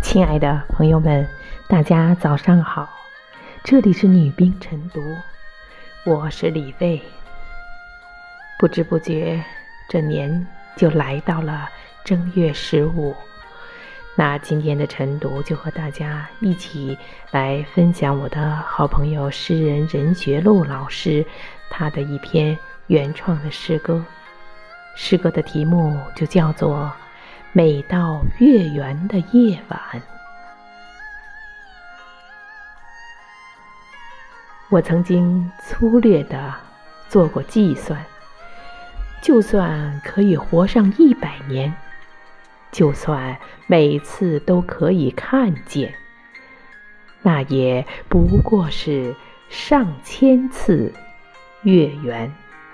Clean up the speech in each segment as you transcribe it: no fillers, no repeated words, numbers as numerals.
亲爱的朋友们，大家早上好，这里是女兵晨读，我是李卫。不知不觉，这年就来到了正月15。那今天的晨读就和大家一起来分享我的好朋友诗人任学路老师他的一篇原创的诗歌。诗歌的题目就叫做每到月圆的夜晚。我曾经粗略地做过计算，就算可以活上100年，就算每次都可以看见，那也不过是上千次月圆。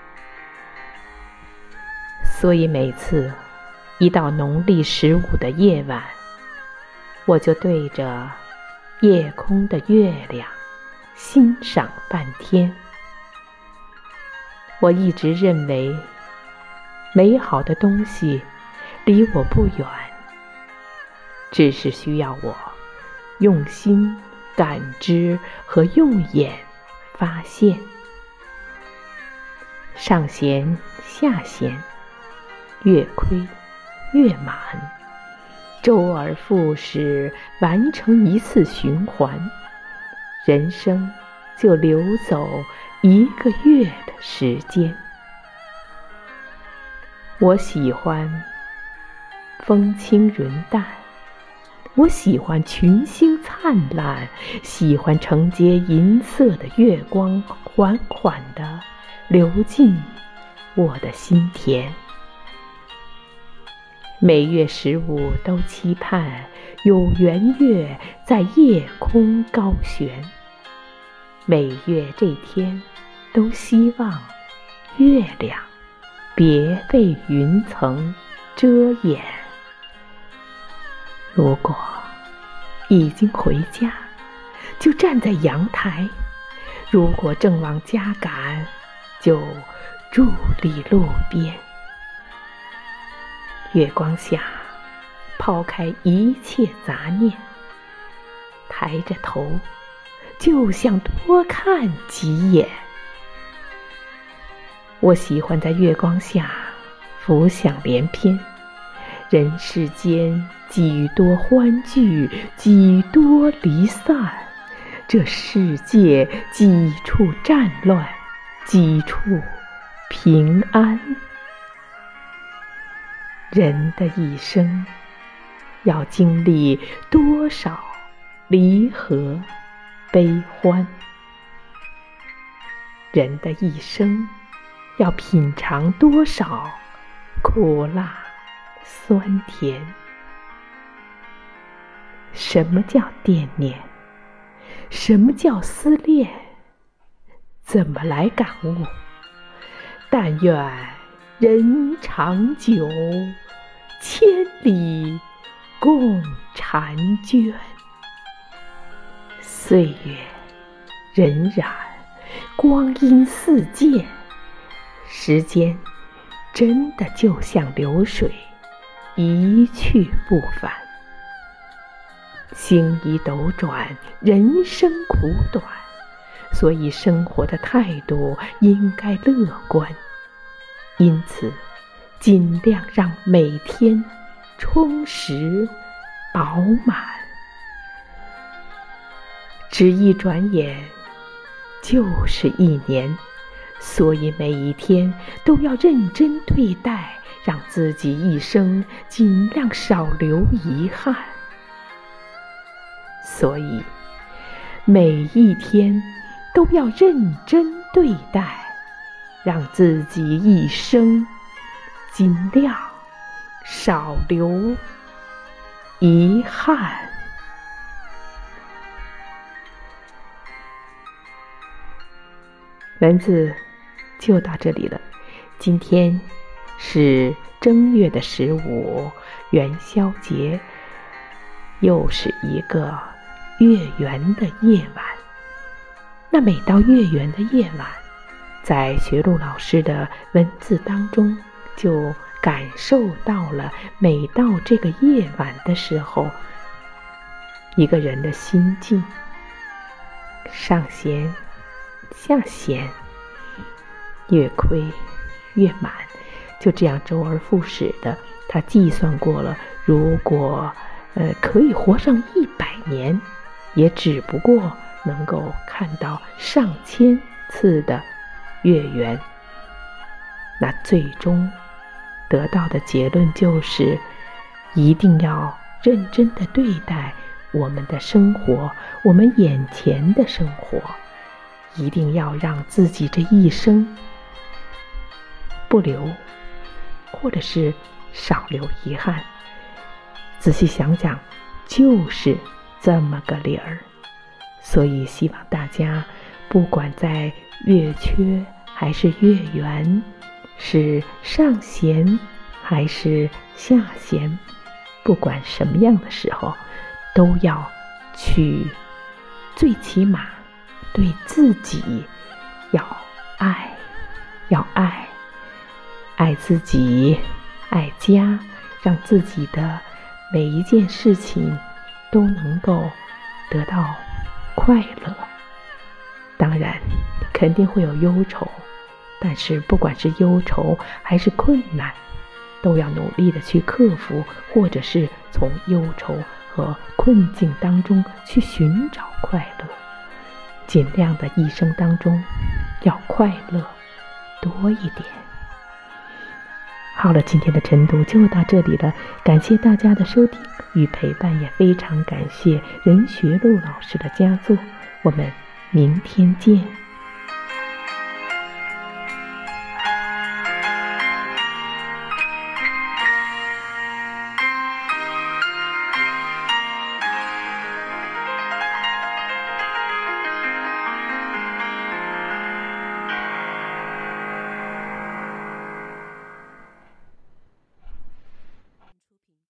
所以每次一到农历15的夜晚，我就对着夜空的月亮欣赏半天。我一直认为，美好的东西离我不远，只是需要我用心感知和用眼发现。上弦下弦，月亏月满，周而复始，完成一次循环，人生就流走1个月的时间。我喜欢风轻云淡，我喜欢群星灿烂，喜欢承接银色的月光缓缓地流进我的心田。每月15都期盼有圆月在夜空高悬，每月这天都希望月亮别被云层遮掩。如果已经回家，就站在阳台；如果正往家赶，就伫立路边。月光下，抛开一切杂念，抬着头，就想多看几眼。我喜欢在月光下浮想联翩，人世间几多欢聚，几多离散，这世界几处战乱，几处平安。人的一生要经历多少离合悲欢，人的一生要品尝多少苦辣酸甜。什么叫惦念？什么叫思恋？怎么来感悟？但愿人长久，千里共婵娟。岁月荏苒，光阴似箭，时间真的就像流水，一去不返。星移斗转，人生苦短，所以生活的态度应该乐观。因此，尽量让每天充实饱满。只一转眼就是1年，所以每一天都要认真对待，让自己一生尽量少留遗憾。所以每一天都要认真对待，让自己一生尽量少留遗憾。文字就到这里了。今天是正月的15，元宵节，又是一个月圆的夜晚。那每到月圆的夜晚，在学路老师的文字当中，就感受到了每到这个夜晚的时候， 一个人的心境。上弦下弦，越亏越满，就这样周而复始的。他计算过了，如果可以活上100年，也只不过能够看到上千次的月圆。那最终得到的结论就是，一定要认真的对待我们的生活，我们眼前的生活，一定要让自己这一生不留，或者是少留遗憾。仔细想想，就是这么个理儿。所以希望大家不管在月缺还是月圆，是上弦还是下弦，不管什么样的时候，都要去，最起码对自己要爱自己，爱家，让自己的每一件事情都能够得到快乐。当然肯定会有忧愁，但是不管是忧愁还是困难，都要努力的去克服，或者是从忧愁和困境当中去寻找快乐。尽量的一生当中要快乐多一点。好了，今天的晨读就到这里了，感谢大家的收听与陪伴，也非常感谢任学路老师的佳作。我们明天见。